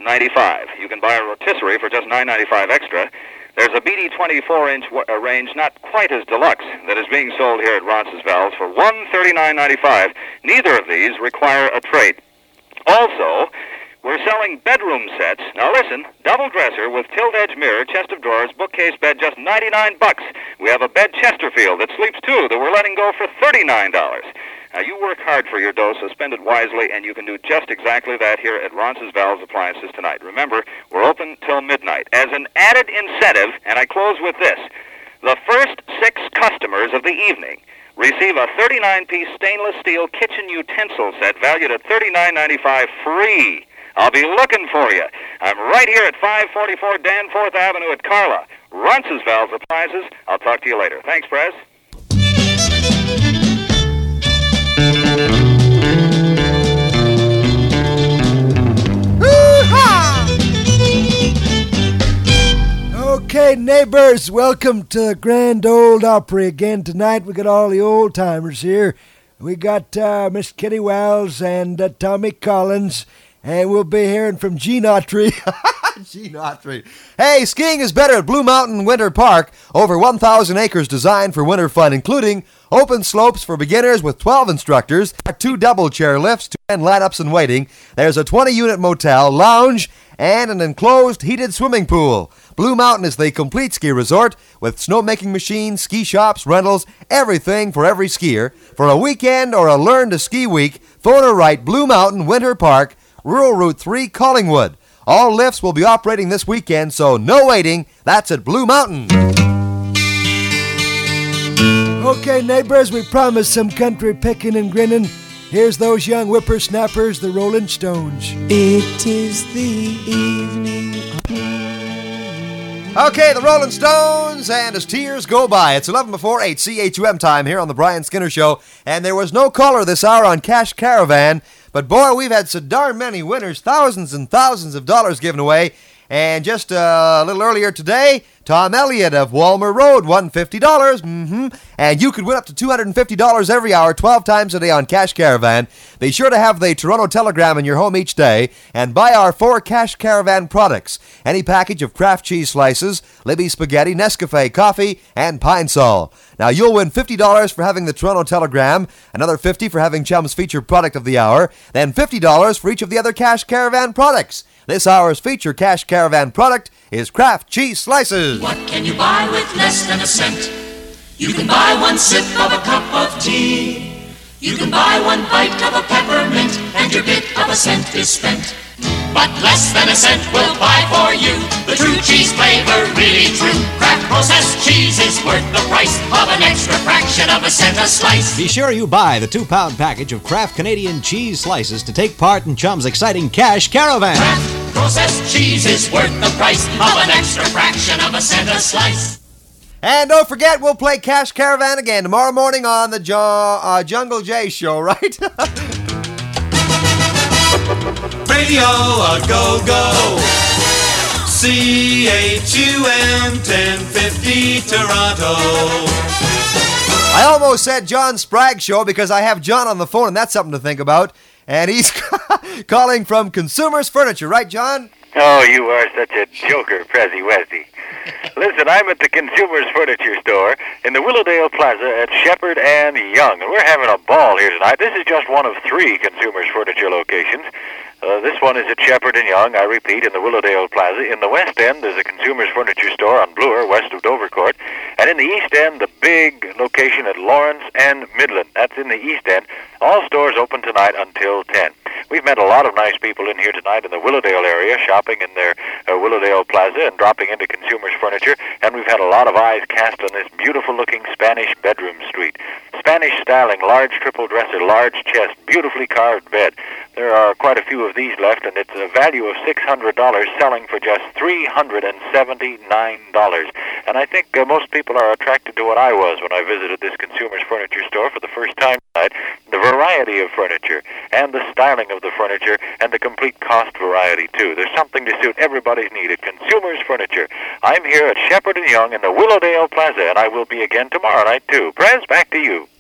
$8.95. You can buy a rotisserie for just $9.95 extra. There's a BD 24-inch range, not quite as deluxe, that is being sold here at Ronce's Valves for $139.95. Neither of these require a trade. Also, we're selling bedroom sets. Now listen, double dresser with tilt-edge mirror, chest of drawers, bookcase bed, just $99. We have a bed Chesterfield that sleeps two that we're letting go for $39. Now, you work hard for your dough, so spend it wisely, and you can do just exactly that here at Ronce's Valves Appliances tonight. Remember, we're open till midnight. As an added incentive, and I close with this, the first 6 customers of the evening receive a 39-piece stainless steel kitchen utensil set valued at $39.95 free. I'll be looking for you. I'm right here at 544 Danforth Avenue at Carla. Ronce's Valves Appliances. I'll talk to you later. Thanks, Prez. Okay, neighbors, welcome to the Grand Ole Opry again tonight. We got all the old timers here. We got Miss Kitty Wells and Tommy Collins, and we'll be hearing from Gene Autry. Gene Autry. Hey, skiing is better at Blue Mountain Winter Park. Over 1,000 acres designed for winter fun, including open slopes for beginners with 12 instructors, 2 double chair lifts, 10 line-ups and waiting. There's a 20-unit motel, lounge, and an enclosed heated swimming pool. Blue Mountain is the complete ski resort with snowmaking machines, ski shops, rentals, everything for every skier. For a weekend or a Learn to Ski week, phone or write Blue Mountain Winter Park, Rural Route 3, Collingwood. All lifts will be operating this weekend, so no waiting. That's at Blue Mountain. Okay, neighbors, we promised some country picking and grinning. Here's those young whippersnappers, the Rolling Stones. It is the evening. Okay, the Rolling Stones, and as tears go by, it's 11 before 8 CHUM time here on the Brian Skinner Show, and there was no caller this hour on Cash Caravan, but boy, we've had so darn many winners, thousands and thousands of dollars given away, and just a little earlier today, Tom Elliott of Walmer Road won $50. And you could win up to $250 every hour, 12 times a day on Cash Caravan. Be sure to have the Toronto Telegram in your home each day and buy our 4 Cash Caravan products. Any package of Kraft cheese slices, Libby spaghetti, Nescafe coffee, and Pine Sol. Now, you'll win $50 for having the Toronto Telegram, another $50 for having Chum's feature product of the hour, then $50 for each of the other Cash Caravan products. This hour's feature Cash Caravan product is Kraft cheese slices. What can you buy with less than a cent? You can buy 1 sip of a cup of tea. You can buy 1 bite of a peppermint, and your bit of a cent is spent. But less than a cent will buy for you the true cheese flavor, really true. Kraft processed cheese is worth the price of an extra fraction of a cent a slice. Be sure you buy the 2-pound package of Kraft Canadian cheese slices to take part in Chum's exciting Cash Caravan. Kraft processed cheese is worth the price of an extra fraction of a cent a slice. And don't forget, we'll play Cash Caravan again tomorrow morning on the Jungle J Show, right? Radio a go-go. CHUM 1050 Toronto. I almost said John Sprague Show because I have John on the phone, and that's something to think about. And he's calling from Consumers Furniture, right, John? Oh, you are such a joker, Prezi Westy. Listen, I'm at the Consumers Furniture Store in the Willowdale Plaza at Shepherd and Young, and we're having a ball here tonight. This is just one of 3 Consumers Furniture locations. This one is at Shepherd and Young, I repeat, in the Willowdale Plaza. In the West End, there's a Consumers Furniture Store on Bloor, west of Dovercourt. And in the East End, the big location at Lawrence and Midland. That's in the East End. All stores open tonight until 10. We've met a lot of nice people in here tonight in the Willowdale area, shopping in their Willowdale Plaza and dropping into Consumers Furniture. And we've had a lot of eyes cast on this beautiful-looking Spanish bedroom suite. Spanish styling, large triple dresser, large chest, beautifully carved bed. There are quite a few of these left, and it's a value of $600, selling for just $379. And I think most people are attracted to what I was when I visited this Consumers Furniture Store for the first time tonight. The variety of furniture, and the styling of the furniture, and the complete cost variety, too. There's something to suit everybody's need at Consumers Furniture. I'm here at Shepherd and Young in the Willowdale Plaza, and I will be again tomorrow night, too. Prez, back to you.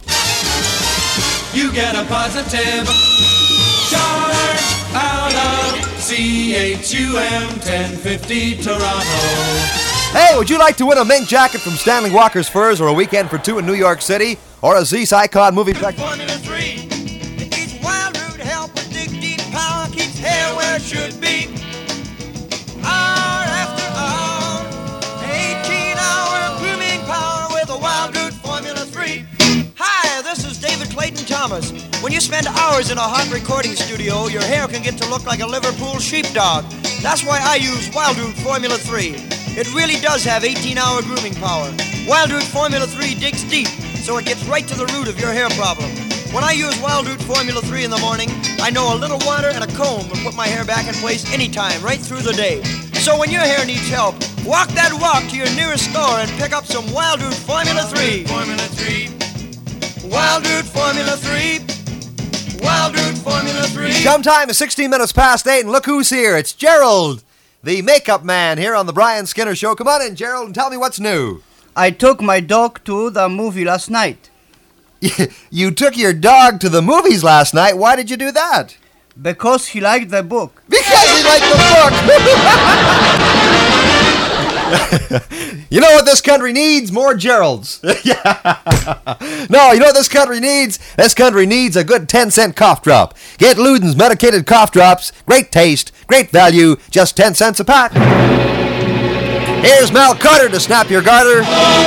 You get a positive charge out of CHUM CHUM 1050 Toronto. Hey, would you like to win a mink jacket from Stanley Walker's Furs or a weekend for two in New York City? Or a Zeus Icon movie pack? Formula 3. It needs wild root help with dig deep power, keeps hair where it should be. Hour after hour, 18-hour grooming power with a wild root Formula 3. Hi, this is David Clayton Thomas. When you spend hours in a hot recording studio, your hair can get to look like a Liverpool sheepdog. That's why I use Wild Root Formula 3. It really does have 18-hour grooming power. Wild Root Formula 3 digs deep, so it gets right to the root of your hair problem. When I use Wild Root Formula 3 in the morning, I know a little water and a comb will put my hair back in place anytime, right through the day. So when your hair needs help, walk that walk to your nearest store and pick up some Wild Root Formula 3. Formula 3. Wild Root Formula 3. Wild Root Formula 3. Come time is 16 minutes past 8, and look who's here. It's Gerald, the makeup man, here on the Brian Skinner Show. Come on in, Gerald, and tell me what's new. I took my dog to the movie last night. You took your dog to the movies last night. Why did you do that? Because he liked the book. Because he liked the book. You know what this country needs? More Geralds. No, you know what this country needs? This country needs a good 10-cent cough drop. Get Luden's medicated cough drops. Great taste, great value, just 10 cents a pack. Here's Mel Carter to snap your garter.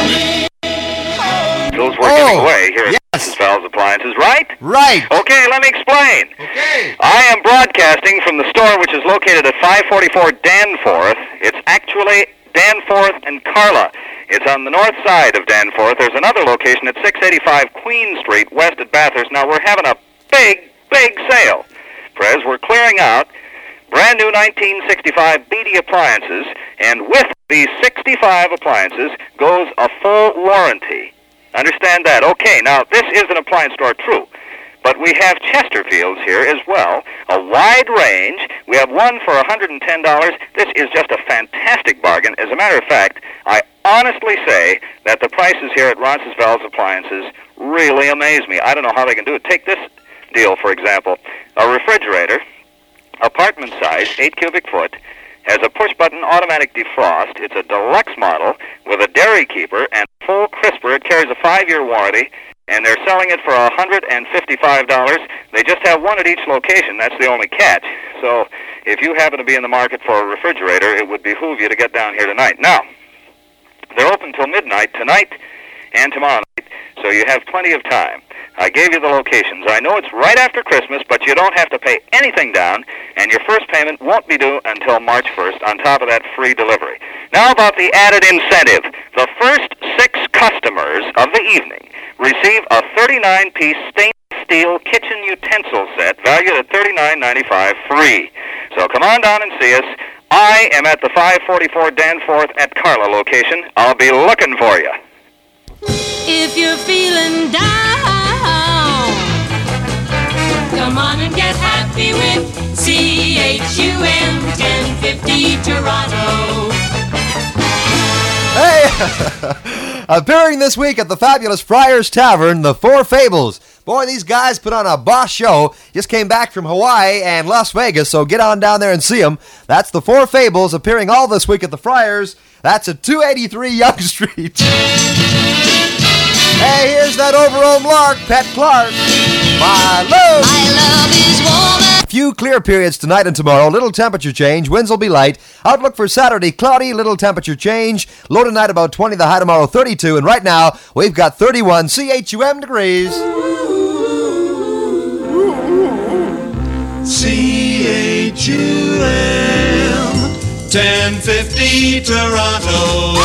Tools we're giving away here at Mrs. Val's Appliances, right? Right. Okay, let me explain. Okay. I am broadcasting from the store which is located at 544 Danforth. It's actually Danforth and Carla. It's on the north side of Danforth. There's another location at 685 Queen Street, west at Bathurst. Now, we're having a big sale. Prez, we're clearing out brand new 1965 BD appliances, and with these 65 appliances goes a full warranty. Understand that? Okay, now this is an appliance store, true, but we have Chesterfields here as well, a wide range. We have one for $110. This is just a fantastic bargain. As a matter of fact, I honestly say that the prices here at Roncesvalles Appliances really amaze me. I don't know how they can do it. Take this deal, for example. A refrigerator, apartment size, 8 cubic foot, has a push-button automatic defrost. It's a deluxe model with a dairy keeper and full crisper. It carries a 5-year warranty, and they're selling it for $155. They just have one at each location. That's the only catch. So if you happen to be in the market for a refrigerator, it would behoove you to get down here tonight. Now, they're open till midnight tonight and tomorrow night, so you have plenty of time. I gave you the locations. I know it's right after Christmas, but you don't have to pay anything down, and your first payment won't be due until March 1st, on top of that free delivery. Now about the added incentive. The first 6 customers of the evening receive a 39-piece stainless steel kitchen utensil set valued at $39.95 free. So come on down and see us. I am at the 544 Danforth at Carla location. I'll be looking for you. If you're feeling down, come on and get happy with CHUM 1050 Toronto. Hey! Appearing this week at the fabulous Friars Tavern, the Four Fables. Boy, these guys put on a boss show. Just came back from Hawaii and Las Vegas, so get on down there and see them. That's the Four Fables, appearing all this week at the Friars. That's at 283 Yonge Street. Hey, here's that over-home lark, Pat Clark. My love is warm. Few clear periods tonight and tomorrow. Little temperature change. Winds will be light. Outlook for Saturday, cloudy. Little temperature change. Low tonight about 20. The high tomorrow 32. And right now, we've got 31 CHUM degrees. CHUM 1050 Toronto.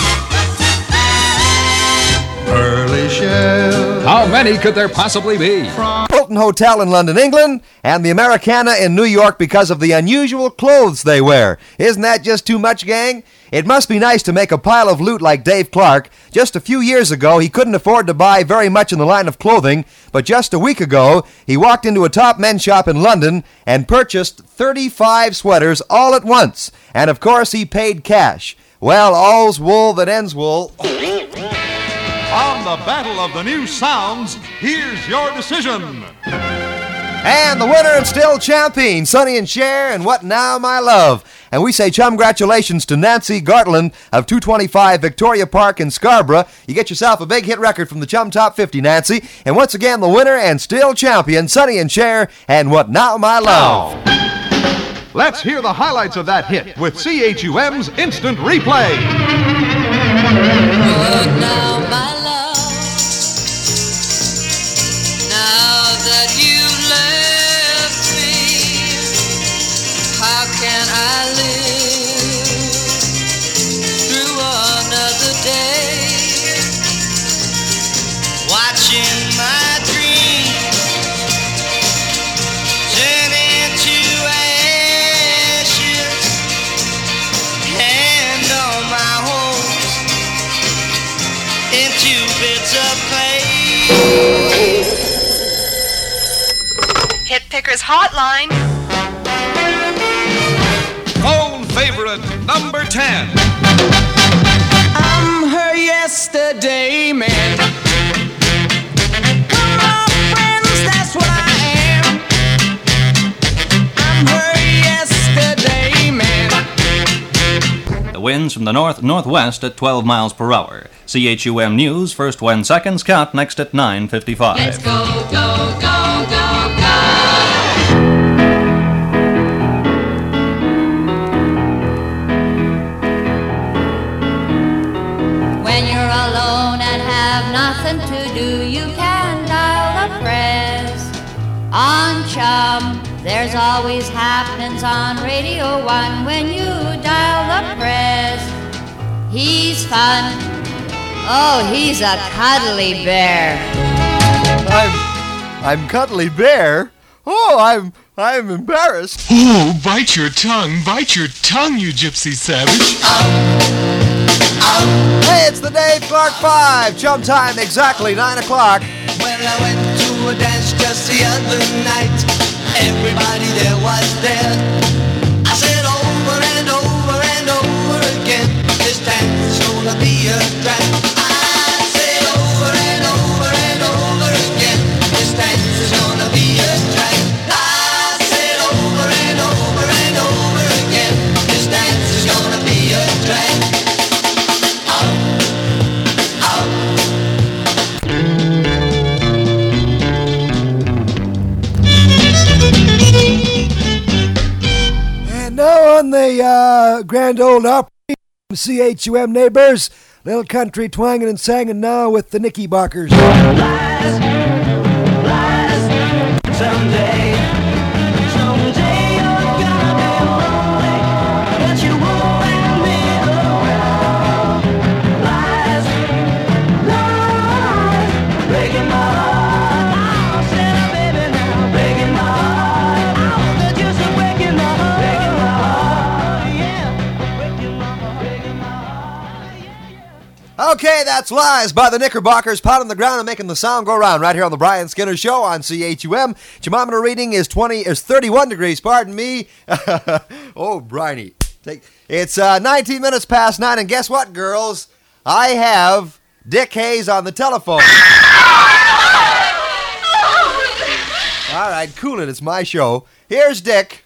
Pearly Shell. How many could there possibly be? Hilton Hotel in London, England, and the Americana in New York because of the unusual clothes they wear. Isn't that just too much, gang? It must be nice to make a pile of loot like Dave Clark. Just a few years ago, he couldn't afford to buy very much in the line of clothing, but just a week ago, he walked into a top men's shop in London and purchased 35 sweaters all at once. And of course, he paid cash. Well, all's wool that ends wool. On the Battle of the New Sounds, here's your decision. And the winner and still champion, Sonny and Cher, and What Now My Love. And we say congratulations to Nancy Gartland of 225 Victoria Park in Scarborough. You get yourself a big hit record from the Chum Top 50, Nancy. And once again, the winner and still champion, Sonny and Cher, and What Now My Love. Let's hear the highlights of that hit with CHUM's Instant Replay. What now, my love? Now that you left me, how can I live through another day? Watching my dreams turn into ashes, and all my hopes into bits of clay. Hit Picker's Hotline. Phone favorite number 10. I'm her yesterday man. Come on, friends, that's what I am. I'm her yesterday man. The winds from the north-northwest at 12 miles per hour. CHUM News, first when seconds count, next at 9:55. Let's go, go, go, go, go. When you're alone and have nothing to do, you can dial the press on Chum. There's always happenings on Radio 1 when you dial the press. He's fun. Oh, he's a cuddly bear. I'm Cuddly Bear? Oh, I'm embarrassed. Oh, bite your tongue, you gypsy savage. Hey, it's the Dave Clark 5. Chum time, exactly 9 o'clock. Well, I went to a dance just the other night. Everybody there was there. I said over and over and over again, this dance is gonna be a drag. I said over and over and over again, this dance is gonna be a drag. I said over and over and over again, this dance is gonna be a drag. And now on the Grand Ole Opry, CHUM neighbors, little country twanging and singing now with the Knickerbockers. Someday you're gonna be lonely, but you won't let me around. Lies, breaking my heart. Oh, said I, baby, now breaking my heart. Oh, they're just breaking my heart, yeah, breaking my heart. Okay, that's Lies by the Knickerbockers, pounding the ground and making the sound go round right here on the Brian Skinner Show on CHUM. Thermometer reading is 31 degrees, pardon me. Oh, Briney. It's 19 minutes past 9, and guess what, girls? I have Dick Hayes on the telephone. All right, cool it. It's my show. Here's Dick.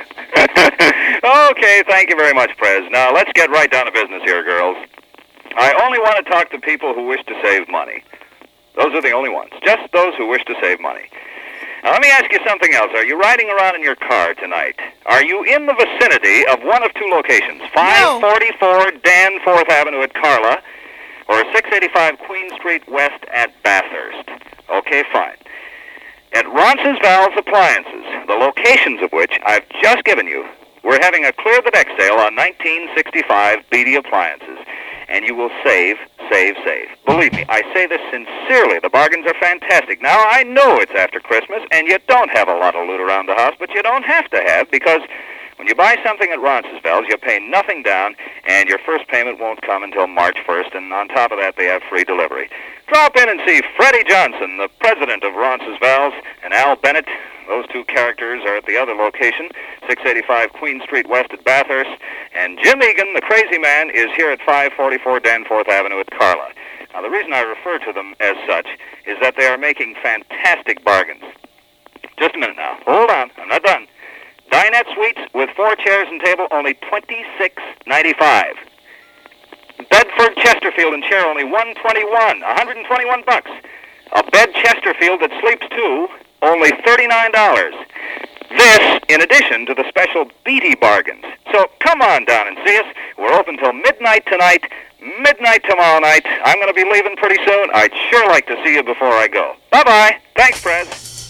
Okay, thank you very much, Prez. Now, let's get right down to business here, girls. I only want to talk to people who wish to save money. Those are the only ones. Just those who wish to save money. Now, let me ask you something else. Are you riding around in your car tonight? Are you in the vicinity of one of two locations? 544 Danforth Avenue at Carla, or 685 Queen Street West at Bathurst? Okay, fine. At Roncesvalles Appliances, the locations of which I've just given you, we're having a Clear the Deck sale on 1965 Beatty appliances. And you will save, save, save. Believe me, I say this sincerely. The bargains are fantastic. Now, I know it's after Christmas, and you don't have a lot of loot around the house, but you don't have to have, because when you buy something at Roncesvalles, you pay nothing down, and your first payment won't come until March 1st, and on top of that, they have free delivery. Drop in and see Freddie Johnson, the president of Roncesvalles, and Al Bennett. Those two characters are at the other location, 685 Queen Street West at Bathurst, and Jim Egan, the crazy man, is here at 544 Danforth Avenue at Carla. Now, the reason I refer to them as such is that they are making fantastic bargains. Just a minute now. Hold on. I'm not done. Dinette Suites with 4 chairs and table, only $26.95. Bedford Chesterfield and chair, only $121. A bed Chesterfield that sleeps 2, only $39. This, in addition to the special Beatty bargains. So come on down and see us. We're open till midnight tonight, midnight tomorrow night. I'm going to be leaving pretty soon. I'd sure like to see you before I go. Bye-bye. Thanks, Prez.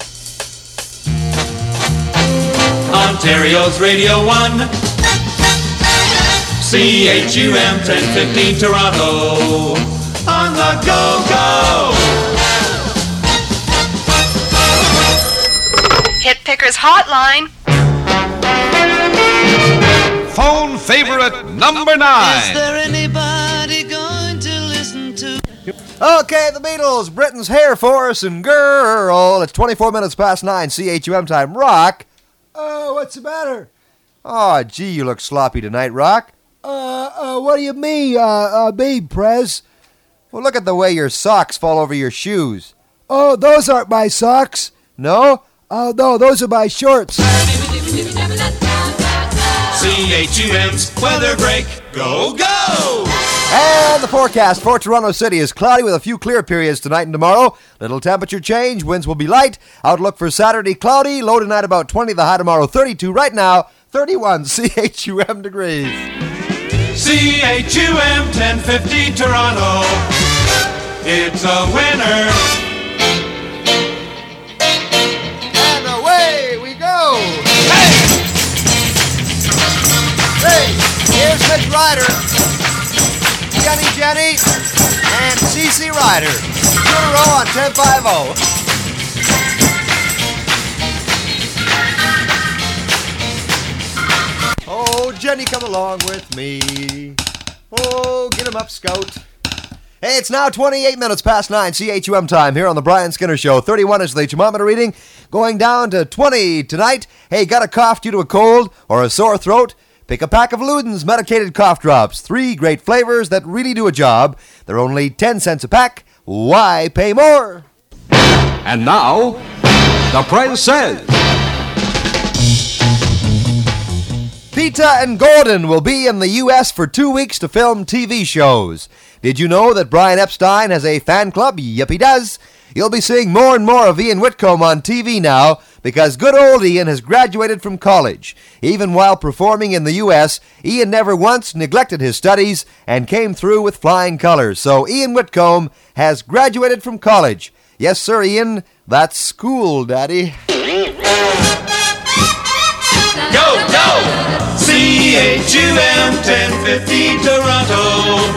Ontario's Radio 1. CHUM 1050 Toronto. On the go-go. Hit Picker's Hotline. Phone favorite number 9. Is there anybody going to listen to? Okay, the Beatles, Britain's Hair Force and Girl. It's 24 minutes past 9, CHUM time. Rock. Oh, what's the matter? Oh, gee, you look sloppy tonight, Rock. What do you mean, babe, Prez? Well, look at the way your socks fall over your shoes. Oh, those aren't my socks. No? Oh, no, those are my shorts. CHUM's weather break. Go, go! And the forecast for Toronto City is cloudy with a few clear periods tonight and tomorrow. Little temperature change. Winds will be light. Outlook for Saturday, cloudy. Low tonight about 20. The high tomorrow, 32. Right now, 31 CHUM degrees. CHUM 1050 Toronto. It's a winner. And away we go. Hey, here's Mitch Ryder, Jenny, and CC Ryder. 2 in a row on 10-5-0. Oh, Jenny, come along with me. Oh, get him up, Scout. Hey, it's now 28 minutes past 9 CHUM time here on the Brian Skinner Show. 31 is the thermometer reading, going down to 20 tonight. Hey, got a cough due to a cold or a sore throat? Pick a pack of Luden's medicated cough drops. 3 great flavors that really do a job. They're only 10 cents a pack. Why pay more? And now, the Prez says. Peta and Gordon will be in the U.S. for 2 weeks to film TV shows. Did you know that Brian Epstein has a fan club? Yep, he does. You'll be seeing more and more of Ian Whitcomb on TV now because good old Ian has graduated from college. Even while performing in the U.S., Ian never once neglected his studies and came through with flying colors. So Ian Whitcomb has graduated from college. Yes, sir, Ian. That's school, Daddy. Go, go! CHUM 1050 Toronto.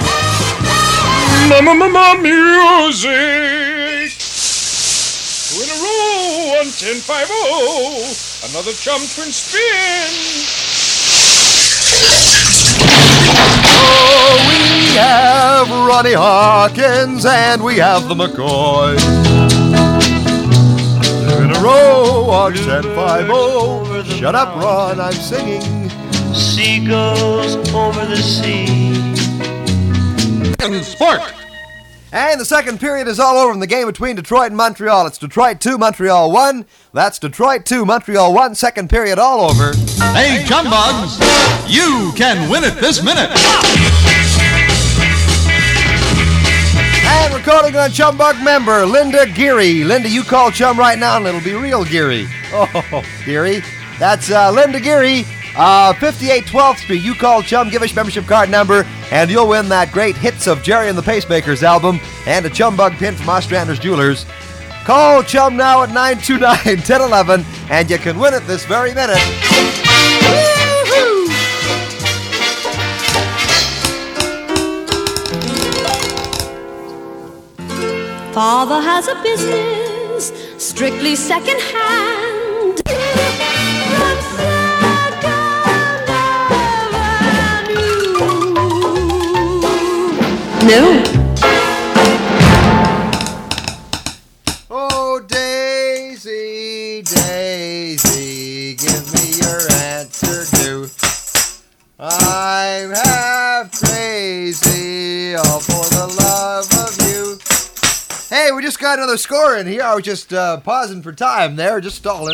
Music. 2 in a row on 10-5-0. Another chum twin spin. Oh, we have Ronnie Hawkins and we have the McCoys. 2 in a row on 10-5-0. Shut up, Ron, I'm singing. Seagulls over the sea. In sport. And the second period is all over in the game between Detroit and Montreal. It's Detroit 2, Montreal 1. That's Detroit 2, Montreal 1. Second period all over. Hey, Chumbugs, you can win it this minute. And recording on Chumbug member, Linda Geary. Linda, you call Chum right now and it'll be real Geary. Oh, Geary. That's Linda Geary, 58 12th Street. You call Chum, give us membership card number, and you'll win that great Hits of Jerry and the Pacemakers album and a Chumbug pin from Ostrander's Jewelers. Call Chum now at 929-1011, and you can win it this very minute. Woo-hoo! Father has a business, strictly second-hand. From Second Avenue. No. Oh, Daisy, Daisy, give me your answer due. I'm half crazy, all for the love of you. Hey, we just got got another score in here. I was just pausing for time there, just stalling.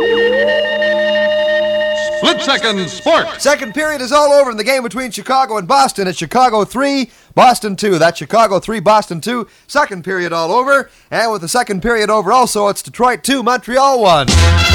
Split-second sports. Second period is all over in the game between Chicago and Boston. It's Chicago 3, Boston 2. That's Chicago 3, Boston 2. Second period all over. And with the second period over also, it's Detroit 2, Montreal 1.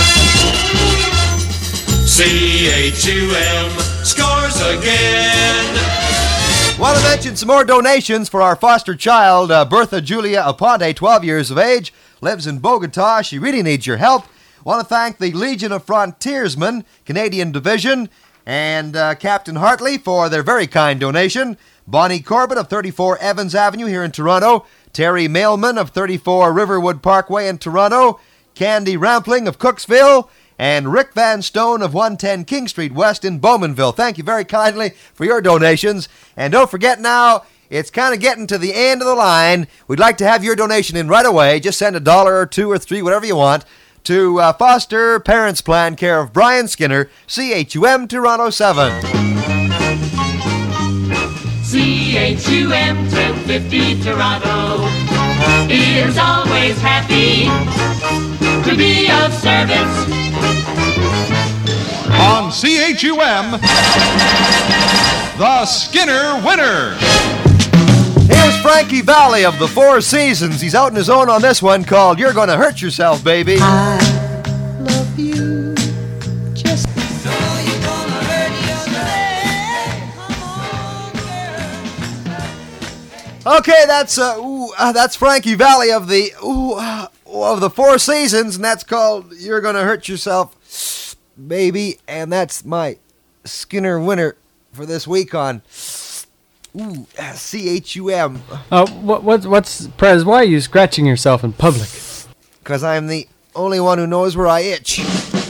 CHUM scores again. Want to mention some more donations for our foster child, Bertha Julia Aponte, 12 years of age, lives in Bogota. She really needs your help. Want to thank the Legion of Frontiersmen, Canadian Division, and Captain Hartley for their very kind donation. Bonnie Corbett of 34 Evans Avenue here in Toronto. Terry Mailman of 34 Riverwood Parkway in Toronto. Candy Rampling of Cooksville. And Rick Van Stone of 110 King Street West in Bowmanville. Thank you very kindly for your donations. And don't forget now, it's kind of getting to the end of the line. We'd like to have your donation in right away. Just send $1 or $2 or $3, whatever you want, to Foster Parents Plan, care of Brian Skinner, CHUM Toronto 7. CHUM 1050 Toronto is always happy to be of service. On CHUM, the Skinner winner. Here's Frankie Valli of the Four Seasons. He's out on his own on this one called You're Gonna Hurt Yourself, Baby. I love you. Just Okay, that's Frankie Valli of the Four Seasons, and that's called You're Gonna Hurt Yourself, Baby. And that's my Skinner winner for this week on CHUM. What's Prez? Why are you scratching yourself in public? Because I'm the only one who knows where I itch.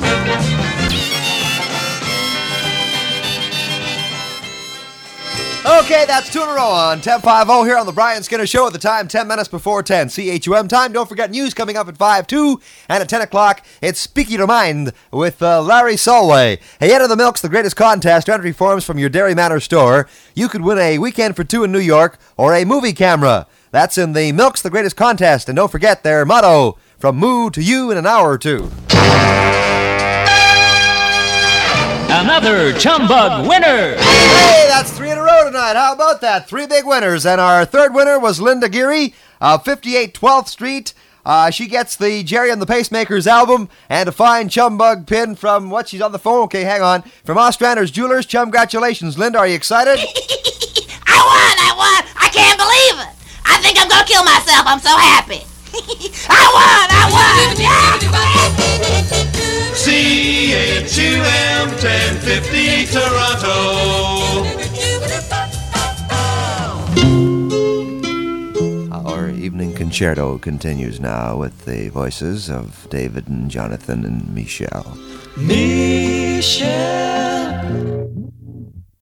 Okay, that's 2 in a row on 10-5-0 here on the Brian Skinner Show at the time, 10 minutes before 10 CHUM time. Don't forget news coming up at 5-2, and at 10 o'clock, it's Speak Your Mind with Larry Solway. Hey, enter the Milk's the Greatest Contest entry forms from your Dairy Manor store. You could win a weekend for two in New York or a movie camera. That's in the Milk's the Greatest Contest, and don't forget their motto, from moo to you in an hour or two. Another Chumbug winner! Hey, that's 3 in a row tonight. How about that? 3 big winners. And our third winner was Linda Geary of 58 12th Street. She gets the Jerry and the Pacemakers album and a fine Chumbug pin from, she's on the phone? Okay, hang on. From Ostrander's Jewelers. Congratulations, Linda. Are you excited? I won! I can't believe it! I think I'm gonna kill myself. I'm so happy. I won! Yeah! CHUM 1050 Toronto. Our evening concerto continues now with the voices of David and Jonathan and Michelle. Michelle.